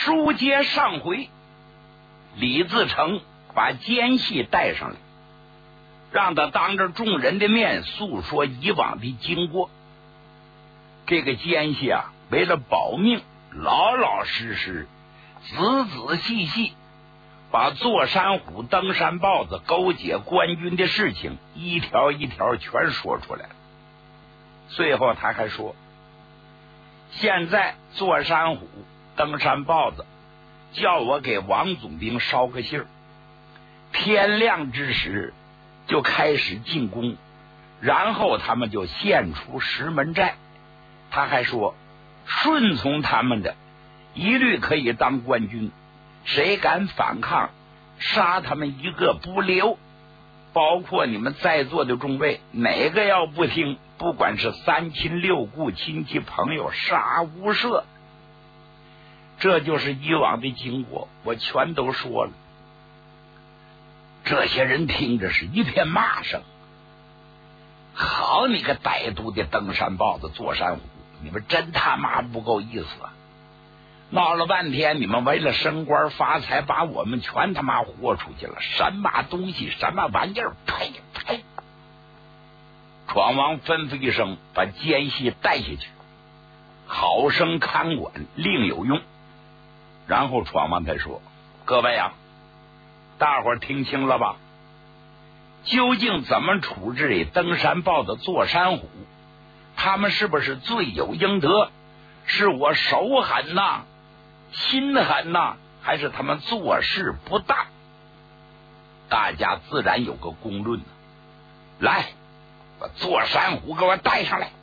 书接上回，李自成把奸细带上来，让他当着众人的面诉说以往的经过。这个奸细啊，为了保命，老老实实、仔仔细细把坐山虎、登山豹子勾结官军的事情一条一条全说出来了。最后他还说，现在坐山虎、登山豹子叫我给王总兵捎个信儿，天亮之时就开始进攻，然后他们就献出石门寨。他还说，顺从他们的一律可以当官军，谁敢反抗，杀他们一个不留。包括你们在座的众位，哪个要不听，不管是三亲六故、亲戚朋友，杀无赦。这就是以往的经过，我全都说了。这些人听着是一片骂声。好你个歹毒的登山豹子、坐山虎，你们真他妈不够意思啊！闹了半天，你们为了升官发财，把我们全他妈豁出去了，什么东西，什么玩意儿，呸呸！闯王吩咐一声，把奸细带下去，好生看管，另有用。然后闯王才说，各位啊，大伙儿听清了吧？究竟怎么处置登山豹子、坐山虎？他们是不是罪有应得？是我手狠呐，心狠呐，还是他们做事不当？大家自然有个公论。来，把坐山虎给我带上来。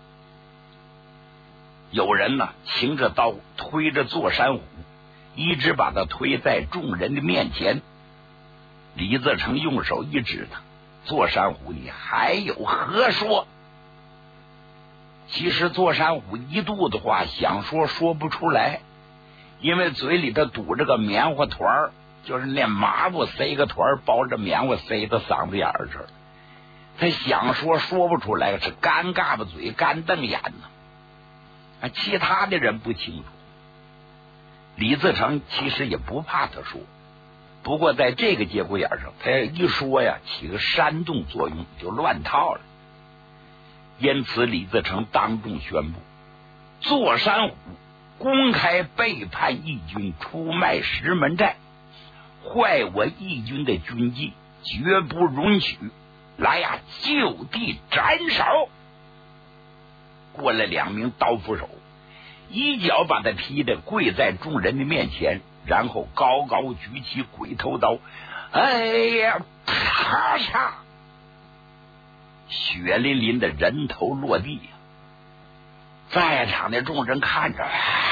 有人呢，擎着刀推着坐山虎，一直把他推在众人的面前。李自成用手一指他，坐山虎，你还有何说？其实坐山虎一肚子话想说说不出来，因为嘴里头堵着个棉花团，就是那麻布塞个团，包着棉花塞到嗓子眼儿这儿，他想说说不出来，是干嘎巴嘴、干瞪眼呢。其他的人不清楚。李自成其实也不怕他说，不过在这个节骨眼上，他一说呀，起个煽动作用，就乱套了。因此李自成当众宣布，坐山虎公开背叛义军，出卖石门寨，坏我义军的军纪，绝不容许。来呀，就地斩首！过来2名刀斧手，一脚把他踢得跪在众人的面前，然后高高举起鬼头刀，哎呀，啪嚓！血淋淋的人头落地。在场的众人看着，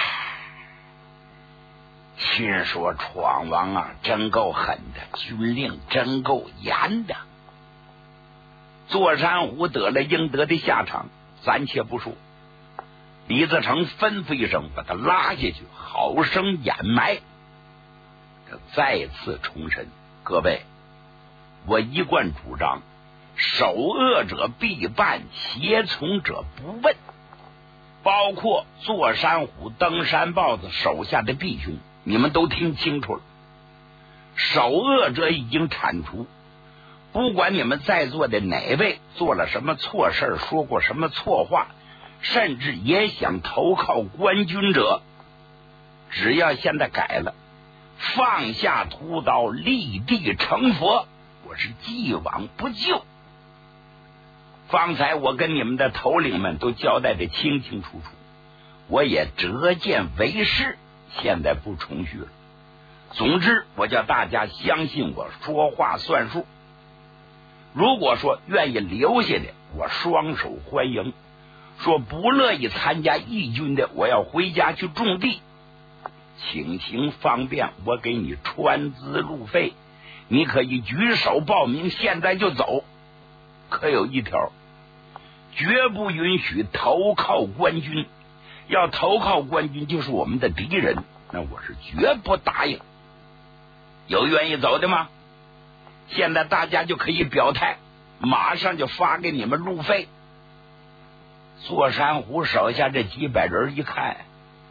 心说闯王啊，真够狠的，军令真够严的。坐山虎得了应得的下场，暂且不说。李自成吩咐一声，把他拉下去，好生掩埋。这再次重申，各位，我一贯主张，首恶者必办，胁从者不问。包括坐山虎、登山豹子手下的弟兄，你们都听清楚了。首恶者已经铲除，不管你们在座的哪位做了什么错事，说过什么错话，甚至也想投靠官军者，只要现在改了，放下屠刀，立地成佛，我是既往不咎。方才我跟你们的头领们都交代的清清楚楚，我也折剑为师，现在不重续了。总之，我叫大家相信我说话算数。如果说愿意留下的，我双手欢迎；说不乐意参加义军的，我要回家去种地。请情方便，我给你川资路费，你可以举手报名，现在就走。可有一条，绝不允许投靠官军，要投靠官军就是我们的敌人，那我是绝不答应。有愿意走的吗？现在大家就可以表态，马上就发给你们路费。坐山虎手下这几百人一看，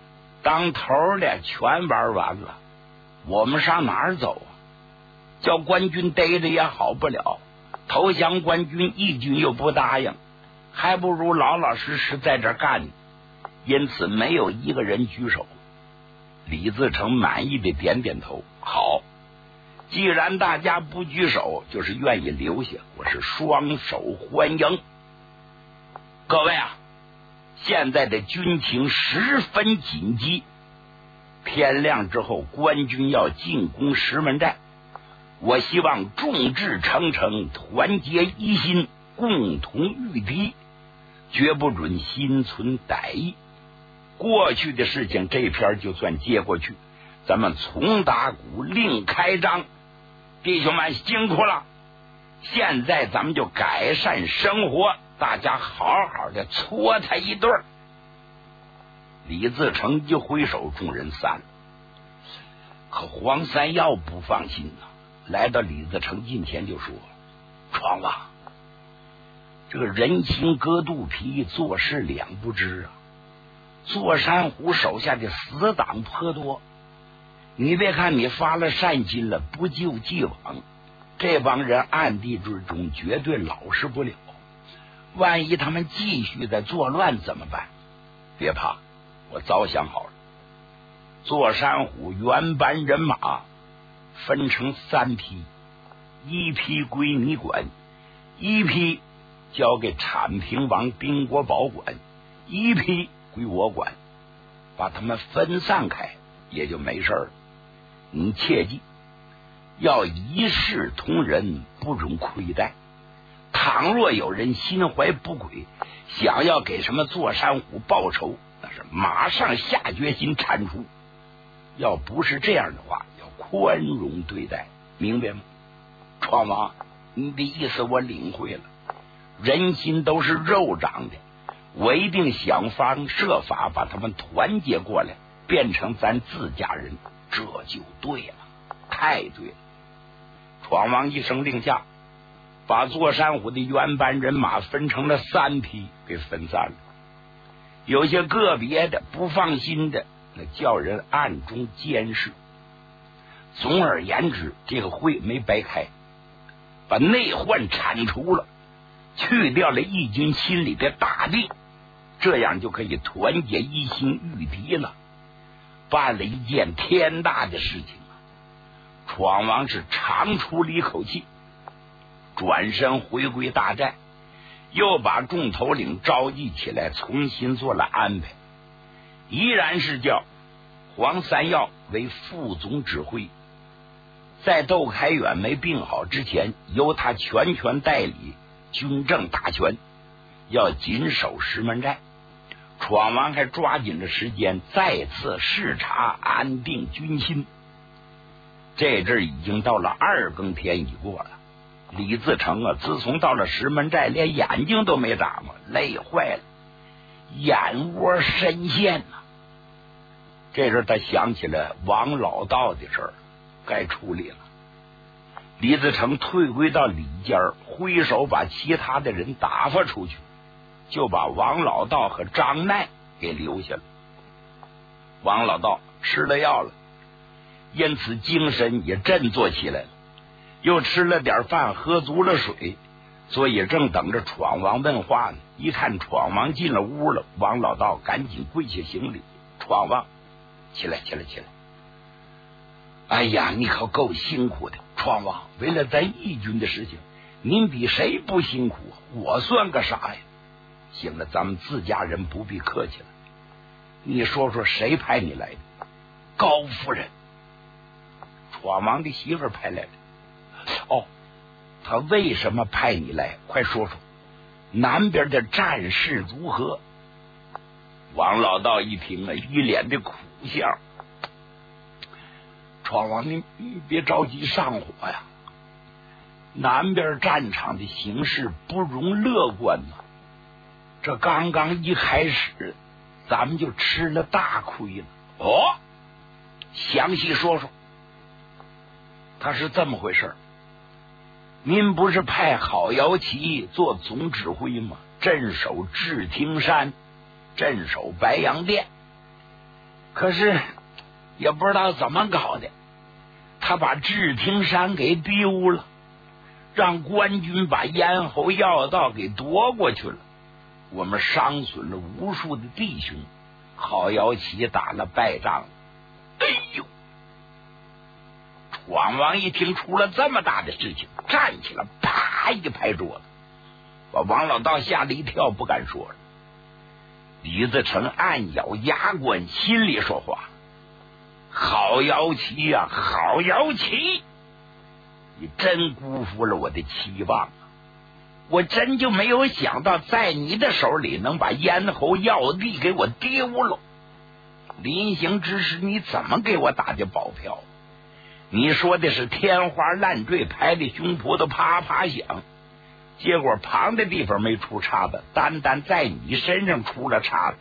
当头的全玩完了，我们上哪儿走啊？叫官军逮着也好不了，投降官军义军又不答应，还不如老老实实在这干。因此没有一个人举手。李自成满意的点点头，好，既然大家不举手，就是愿意留下，我是双手欢迎。各位啊，现在的军情十分紧急，天亮之后官军要进攻石门寨，我希望众志成城，团结一心，共同御敌，绝不准心存歹意。过去的事情这篇就算接过去，咱们从打鼓另开张。弟兄们辛苦了，现在咱们就改善生活，大家好好的搓他一顿。李自成一挥手，众人散了。可黄三耀不放心呐，来到李自成近前就说：闯王，这个人心隔肚皮，做事两不知啊。座山虎手下的死党颇多，你别看你发了善心了，不救既往，这帮人暗地之中绝对老实不了。万一他们继续在作乱怎么办？别怕，我早想好了。座山虎原班人马分成3批，一批归你管，一批交给产平王丁国保管，一批归我管，把他们分散开，也就没事了。你切记，要一视同仁，不容亏待。倘若有人心怀不轨，想要给什么座山虎报仇，那是马上下决心铲除。要不是这样的话，要宽容对待，明白吗？闯王，你的意思我领会了。人心都是肉长的，我一定想方设法把他们团结过来，变成咱自家人，这就对了，太对了。闯王一声令下，把座山虎的原班人马分成了3批，给分散了。有些个别的不放心的，那叫人暗中监视。总而言之，这个会没白开，把内患铲除了，去掉了义军心里的大病，这样就可以团结一心御敌了，办了一件天大的事情啊！闯王是长出了一口气，转身回归大寨，又把众头领召集起来，重新做了安排，依然是叫黄三耀为副总指挥，在窦开远没病好之前，由他全权代理军政大权，要紧守石门寨。闯王还抓紧了时间再次视察，安定军心。这阵已经到了2更天已过了，李自成啊，自从到了石门寨，连眼睛都没眨过，累坏了，眼窝深陷呐。这阵他想起了王老道的事儿，该处理了。李自成退归到里间，挥手把其他的人打发出去，就把王老道和张奈给留下了。王老道吃了药了，因此精神也振作起来了，又吃了点饭，喝足了水，所以正等着闯王问话呢。一看闯王进了屋了，王老道赶紧跪下行礼：闯王，起来起来起来！哎呀，你可够辛苦的，闯王，为了咱义军的事情，您比谁不辛苦啊？我算个啥呀？行了，咱们自家人不必客气了。你说说谁派你来的？高夫人，闯王的媳妇派来的。哦，他为什么派你来？快说说，南边的战事如何？王老道一听啊，一脸的苦相。闯王，你别着急上火呀，南边战场的形势不容乐观呐。这刚刚一开始，咱们就吃了大亏了。哦，详细说说。他是这么回事，您不是派郝瑶琪做总指挥吗？镇守智听山，镇守白洋淀。 可是也不知道怎么搞的，他把智听山给丢了，让官军把咽喉要道给夺过去了。我们伤损了无数的弟兄，郝瑶旗打了败仗。哎呦！闯王一听出了这么大的事情，站起来，啪一拍桌子，把王老道吓了一跳，不敢说了。李自成暗咬牙关，心里说话：郝瑶旗呀，郝瑶旗，你真辜负了我的期望啊！我真就没有想到在你的手里能把咽喉要地给我丢了。临行之时你怎么给我打的保票？你说的是天花乱坠，拍的胸脯都啪啪响，结果旁的地方没出岔子，单单在你身上出了岔子。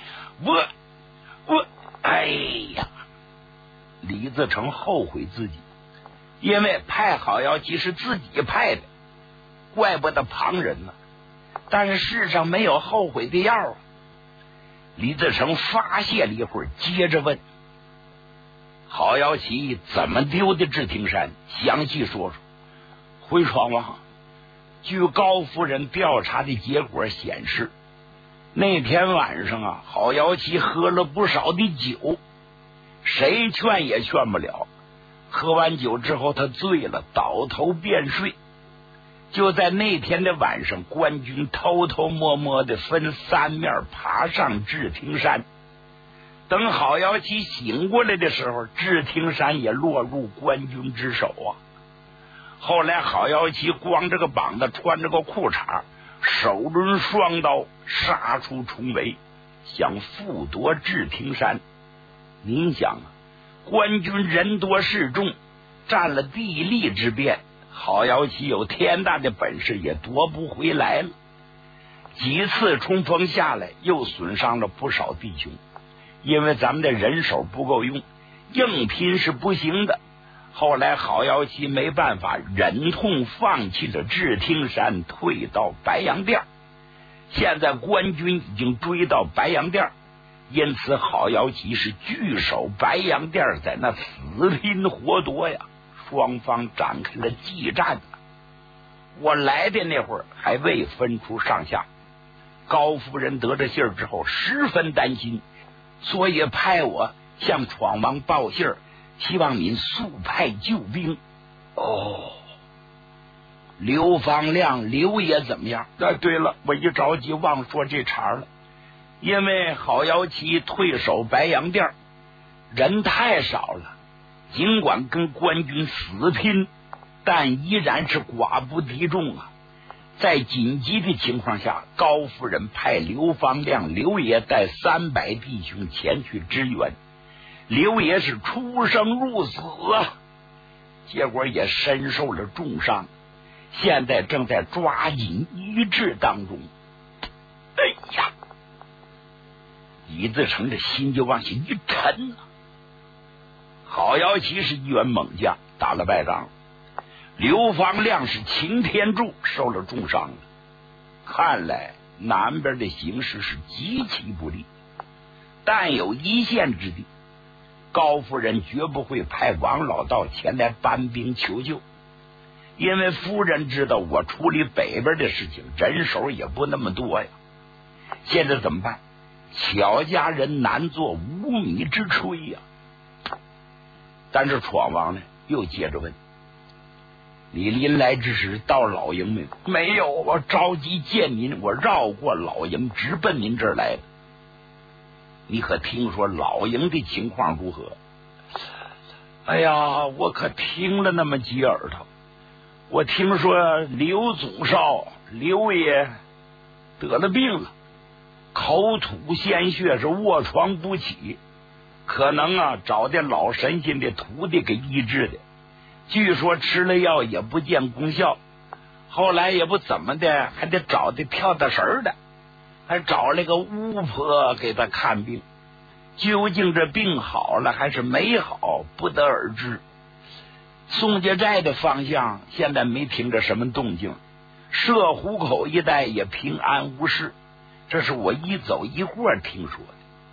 我哎呀！李自成后悔自己，因为派郝瑶旗是自己派的，怪不得旁人呢。但是世上没有后悔的药啊。李自成发泄了一会儿，接着问：郝瑶旗怎么丢的智听山？详细说说。回闯王，据高夫人调查的结果显示，那天晚上啊，郝瑶旗喝了不少的酒，谁劝也劝不了。喝完酒之后，他醉了，倒头便睡。就在那天的晚上，官军偷偷摸摸的分三面爬上智听山。等郝瑶旗醒过来的时候，智听山也落入官军之手啊。后来郝瑶旗光着个膀子，穿着个裤衩，手抡双刀，杀出重围，想复夺智听山。您想啊，官军人多势众，占了地利之便，郝瑶旗有天大的本事也夺不回来了。几次冲锋下来，又损伤了不少弟兄，因为咱们的人手不够用，硬拼是不行的。后来郝瑶旗没办法，忍痛放弃了智听山，退到白洋淀。现在官军已经追到白洋淀，因此郝瑶旗是据守白洋淀，在那死拼活夺呀。双方展开了激战。我来的那会儿还未分出上下，高夫人得着信儿之后十分担心，所以派我向闯王报信儿，希望您速派救兵。哦，刘方亮刘爷怎么样？对了，我一着急忘说这茬了。因为郝瑶旗退守白洋淀，人太少了，尽管跟官军死拼，但依然是寡不敌众啊。在紧急的情况下，高夫人派刘方亮刘爷带300弟兄前去支援。刘爷是出生入死啊，结果也身受了重伤，现在正在抓紧医治当中。哎呀，李自成这心就往下一沉啊。郝瑶旗是一员猛将，打了败仗。刘方亮是擎天柱，受了重伤了。看来南边的形势是极其不利，但有一线之地，高夫人绝不会派王老道前来搬兵求救，因为夫人知道我处理北边的事情人手也不那么多呀。现在怎么办？巧家人难做无米之炊呀。但是闯王呢又接着问：你临来之时到老营没有？没有，我着急见您，我绕过老营直奔您这儿来的。你可听说老营的情况如何？哎呀，我可听了那么几耳朵。我听说刘总少刘爷得了病了，口吐鲜血，是卧床不起，可能啊找的老神仙的徒弟给医治的。据说吃了药也不见功效，后来也不怎么的，还得找的跳大神的，还找了个巫婆给他看病。究竟这病好了还是没好，不得而知。宋家寨的方向现在没听着什么动静，射虎口一带也平安无事，这是我一走一过听说的。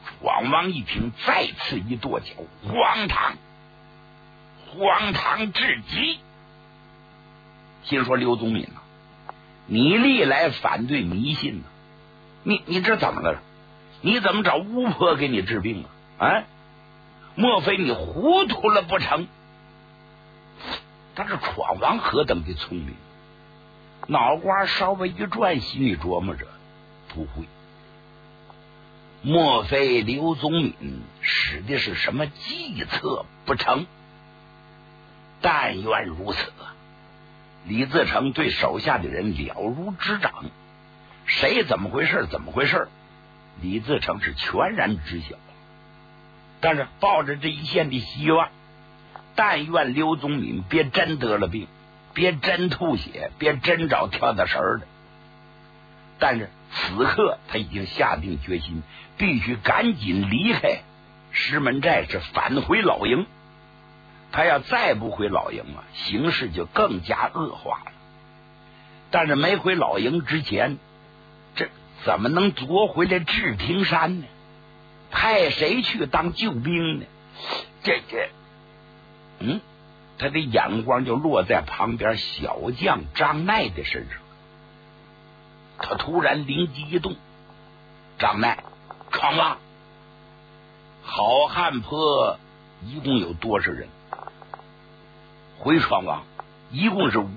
庄王一听，再次一跺脚，荒唐，荒唐至极。心说刘宗敏啊，你历来反对迷信呢，你这怎么了？你怎么找巫婆给你治病啊？啊，莫非你糊涂了不成？但是闯王何等的聪明，脑瓜稍微一转，心里琢磨着，不会，莫非刘宗敏使的是什么计策不成？但愿如此。李自成对手下的人了如指掌，谁怎么回事李自成是全然知晓，但是抱着这一线的希望，但愿刘宗敏别真得了病，别真吐血，别真找跳大神的。但是此刻他已经下定决心，必须赶紧离开石门寨，是返回老营。他要再不回老营啊，形势就更加恶化了。但是没回老营之前，这怎么能夺回来智听山呢？派谁去当救兵呢？他的眼光就落在旁边小将张鼐的身上。他突然灵机一动，张鼐，闯王，好汉坡一共有多少人？回闯王一共是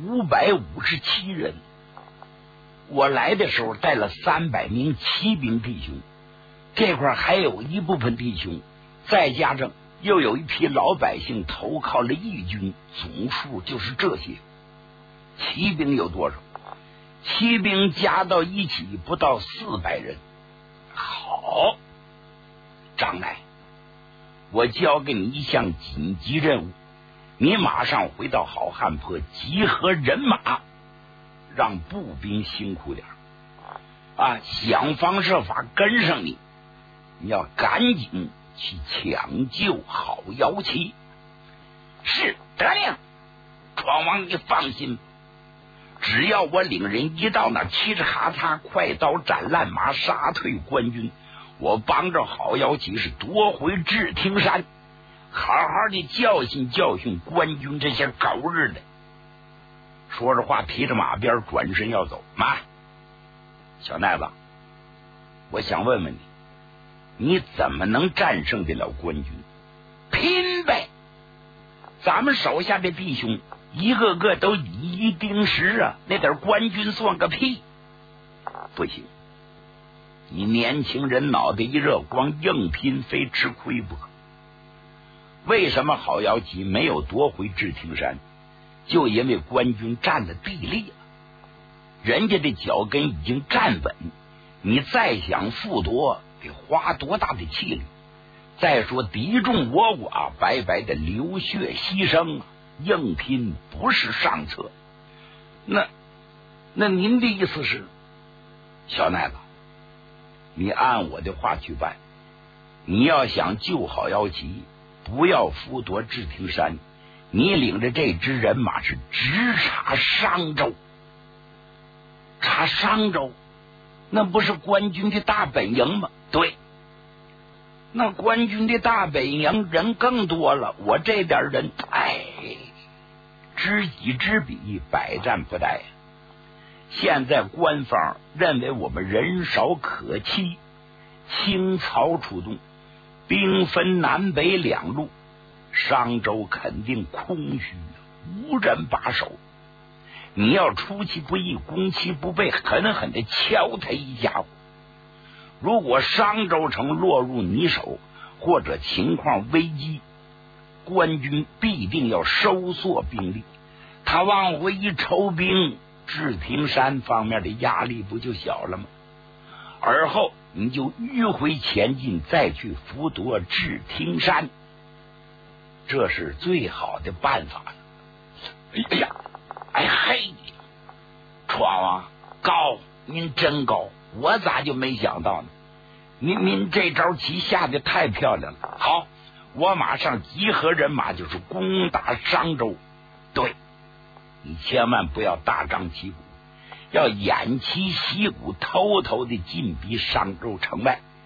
557人。我来的时候带了300名骑兵弟兄，这块还有一部分弟兄，再加上又有一批老百姓投靠了义军，总数就是这些。骑兵有多少？骑兵加到一起不到400人。好，张鼐，我交给你一项紧急任务，你马上回到好汉坡集合人马，让步兵辛苦点啊，想方设法跟上你，你要赶紧去抢救郝瑶旗。是，得令。闯王你放心，只要我领人一到那，嘁哧咔嚓，快刀斩烂麻，杀退官军，我帮着郝瑶旗是夺回智听山，好好的教训官军这些狗日的。说着话，提着马鞭转身要走。妈，小鼐子，我想问问你，你怎么能战胜得了官军？拼呗！咱们手下的弟兄一个个都以一丁十啊，那点官军算个屁！不行，你年轻人脑袋一热，光硬拼非吃亏不可。为什么郝瑶旗没有夺回智听山？就因为官军占了地利了，人家的脚跟已经站稳，你再想复夺，得花多大的气力？再说敌众我寡，白白的流血牺牲，硬拼不是上策。那您的意思是？小鼐子，你按我的话去办。你要想救好瑶旗，不要复夺智听山，你领着这支人马是直插商州。插商州，那不是官军的大本营吗？对，那官军的大本营人更多了，我这点人，知己知彼，百战不殆。现在官方认为我们人少可欺，倾巢出动，兵分南北两路，商州肯定空虚，无人把守。你要出其不意，攻其不备，狠狠的敲他一家伙。如果商州城落入你手，或者情况危机，官军必定要收缩兵力。他往回一抽兵，智听山方面的压力不就小了吗？而后你就迂回前进，再去俘夺智听山，这是最好的办法了。闯王高，您真高，我咋就没想到呢？您这招棋下的太漂亮了。好，我马上集合人马，就是攻打商州。对，你千万不要大张旗鼓，要偃旗息鼓，偷偷的进逼商州城外。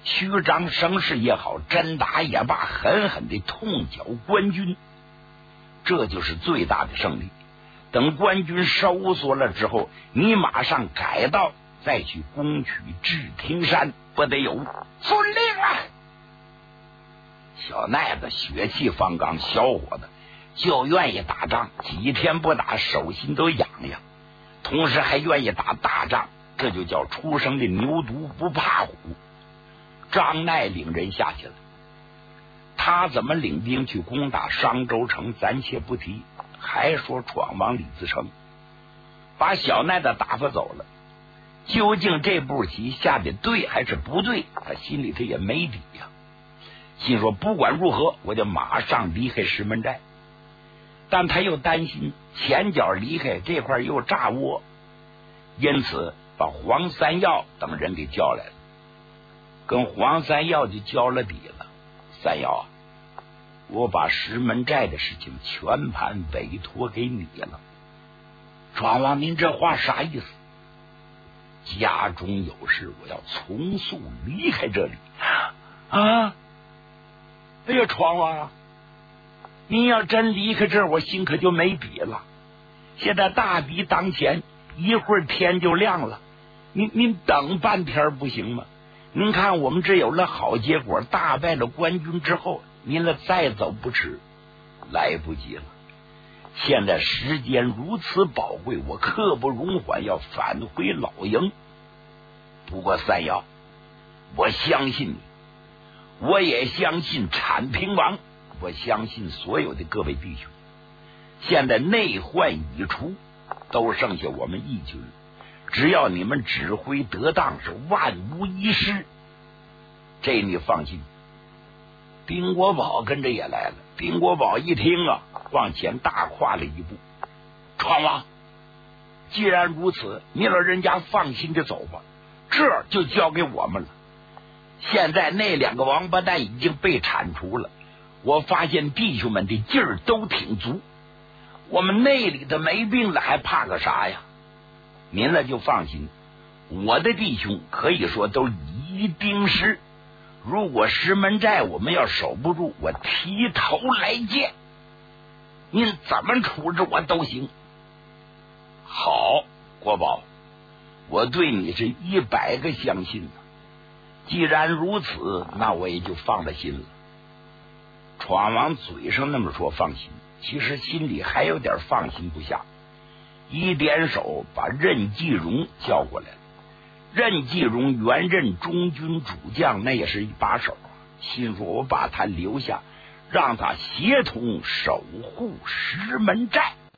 虚张声势也好，真打也罢，狠狠的痛剿官军，这就是最大的胜利。等官军收缩了之后，你马上改道，再去攻取置廷山，不得有？遵令啊！小奈子血气方刚，小伙子就愿意打仗，几天不打手心都痒痒，同时还愿意打大仗，这就叫出生的牛犊不怕虎。张奈领人下去了，他怎么领兵去攻打商州城暂且不提，还说闯王李自成把小奈子打发走了。究竟这步棋下的对还是不对，他心里头也没底呀。心说不管如何，我就马上离开石门寨。但他又担心前脚离开这块又炸窝，因此把黄三耀等人给叫来了，跟黄三耀就交了底了。三耀啊，我把石门寨的事情全盘委托给你了。闯王，您这话啥意思？家中有事，我要从速离开这里啊！哎呀，闯王，您要真离开这儿，我心可就没底了。现在大敌当前，一会儿天就亮了，您等半天不行吗？您看我们这有了好结果，大败了官军之后，您了再走不迟。来不及了，现在时间如此宝贵，我刻不容缓要返回老营。不过三耀，我相信你，我也相信产平王，我相信所有的各位弟兄。现在内患已除，都剩下我们义军，只要你们指挥得当，是万无一失。这你放心。丁国宝跟着也来了。丁国宝一听啊，往前大跨了一步。闯王，既然如此，你老人家放心的走吧，这就交给我们了。现在那两个王八蛋已经被铲除了，我发现弟兄们的劲儿都挺足，我们内里的没病了，还怕个啥呀？您了就放心，我的弟兄可以说都一定是，如果石门寨我们要守不住，我提头来见，您怎么处置我都行。好，国宝，我对你是100个相信的。既然如此，那我也就放了心了。闯王嘴上那么说放心，其实心里还有点放心不下。一点手把任继荣叫过来了。任继荣原任中军主将，那也是一把手，心说我把他留下，让他协同守护石门寨。